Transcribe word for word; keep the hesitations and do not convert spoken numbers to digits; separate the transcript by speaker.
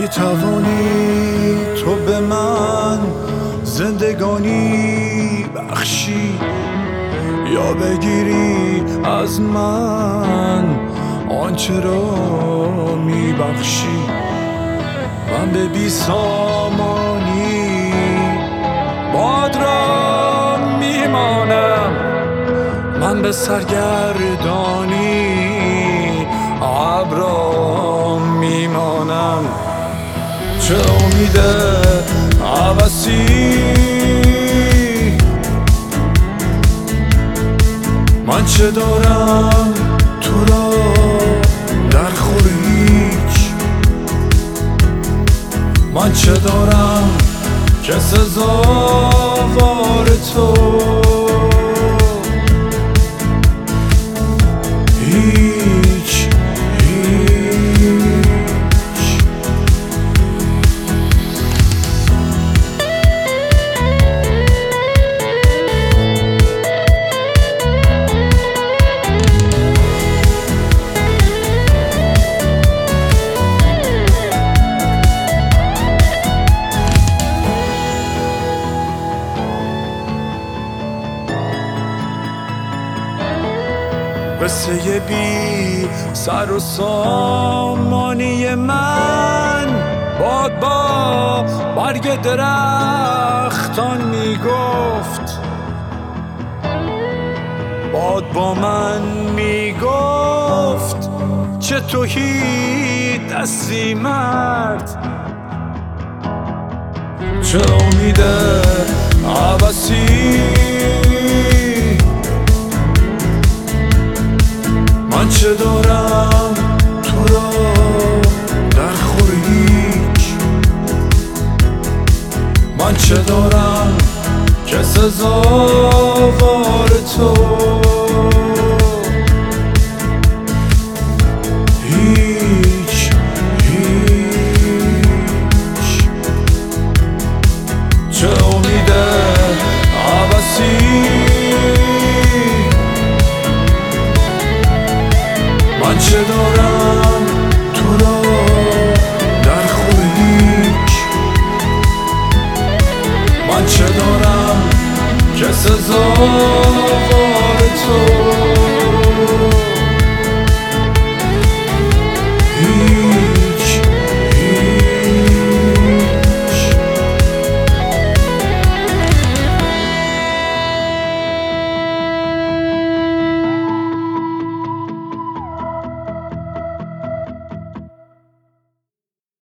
Speaker 1: میتوانی تو به من زندگانی بخشی یا بگیری از من آنچه را میبخشی. من به بی سامانی باد را میمانم، من به سرگردانی ابرا میمانم. چه امید عبثی من چه دارم تو را در خور هیچ، من چه دارم که سزاوار تو هیچ هیچ. قصه بی سر و سامانی من باد با برگ درختان میگفت، باد با من میگفت چه تهی دستی مرد، چه امید عبثی من چه دارم تو را در خور هیچ، من چه دارم که سزاوار تو